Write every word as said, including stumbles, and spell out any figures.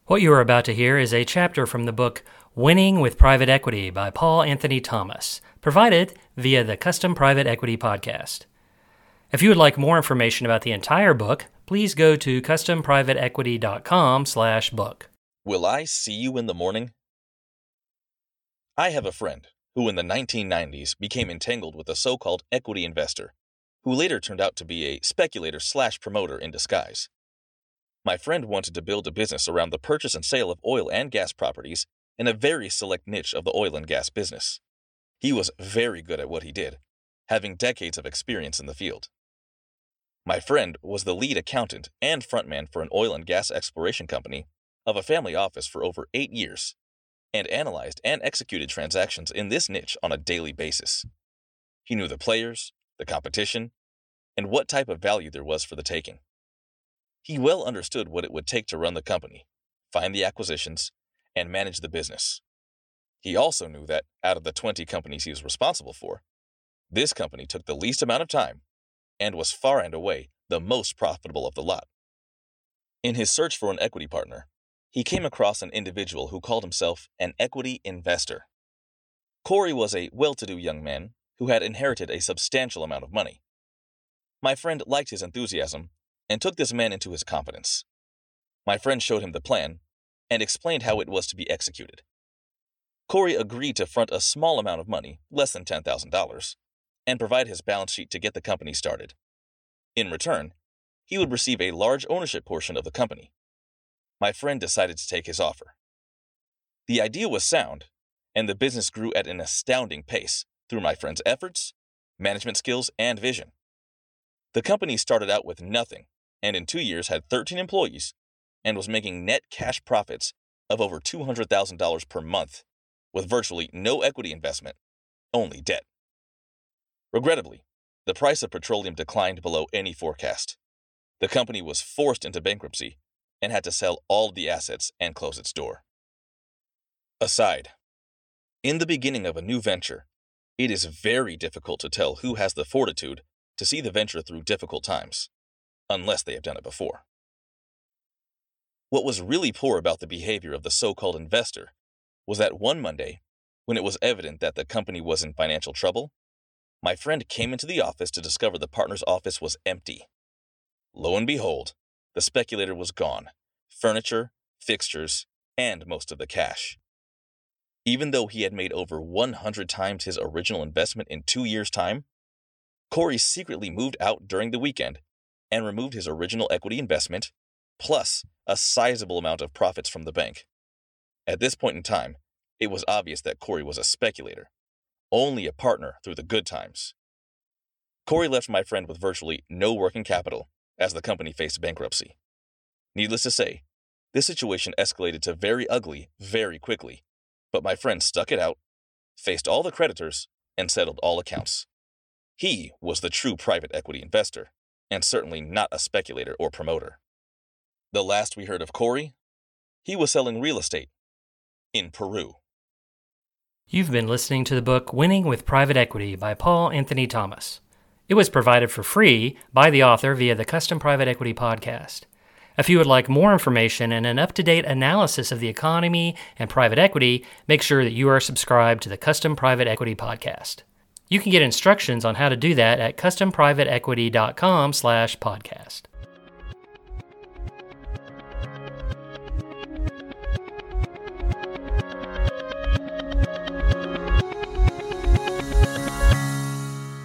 What you are about to hear is a chapter from the book Winning with Private Equity by Paul Anthony Thomas, provided via the Custom Private Equity Podcast. If you would like more information about the entire book, please go to custom private equity dot com slash book. Will I see you in the morning? I have a friend who in the nineteen nineties became entangled with a so-called equity investor, who later turned out to be a speculator slash promoter in disguise. My friend wanted to build a business around the purchase and sale of oil and gas properties in a very select niche of the oil and gas business. He was very good at what he did, having decades of experience in the field. My friend was the lead accountant and frontman for an oil and gas exploration company of a family office for over eight years, and analyzed and executed transactions in this niche on a daily basis. He knew the players, the competition, and what type of value there was for the taking. He well understood what it would take to run the company, find the acquisitions, and manage the business. He also knew that, out of the twenty companies he was responsible for, this company took the least amount of time and was far and away the most profitable of the lot. In his search for an equity partner, he came across an individual who called himself an equity investor. Corey was a well-to-do young man who had inherited a substantial amount of money. My friend liked his enthusiasm and took this man into his confidence. My friend showed him the plan and explained how it was to be executed. Corey agreed to front a small amount of money, less than ten thousand dollars, and provide his balance sheet to get the company started. In return, he would receive a large ownership portion of the company. My friend decided to take his offer. The idea was sound, and the business grew at an astounding pace through my friend's efforts, management skills, and vision. The company started out with nothing, and in two years had thirteen employees, and was making net cash profits of over two hundred thousand dollars per month, with virtually no equity investment, only debt. Regrettably, the price of petroleum declined below any forecast. The company was forced into bankruptcy and had to sell all of the assets and close its door. Aside, in the beginning of a new venture, it is very difficult to tell who has the fortitude to see the venture through difficult times, unless they have done it before. What was really poor about the behavior of the so-called investor was that one Monday, when it was evident that the company was in financial trouble, my friend came into the office to discover the partner's office was empty. Lo and behold, the speculator was gone, furniture, fixtures, and most of the cash. Even though he had made over one hundred times his original investment in two years' time, Corey secretly moved out during the weekend and removed his original equity investment, plus a sizable amount of profits from the bank. At this point in time, it was obvious that Corey was a speculator, only a partner through the good times. Corey left my friend with virtually no working capital as the company faced bankruptcy. Needless to say, this situation escalated to very ugly very quickly, but my friend stuck it out, faced all the creditors, and settled all accounts. He was the true private equity investor, and certainly not a speculator or promoter. The last we heard of Corey, he was selling real estate in Peru. You've been listening to the book Winning with Private Equity by Paul Anthony Thomas. It was provided for free by the author via the Custom Private Equity Podcast. If you would like more information and an up-to-date analysis of the economy and private equity, make sure that you are subscribed to the Custom Private Equity Podcast. You can get instructions on how to do that at custom private equity dot com slash podcast.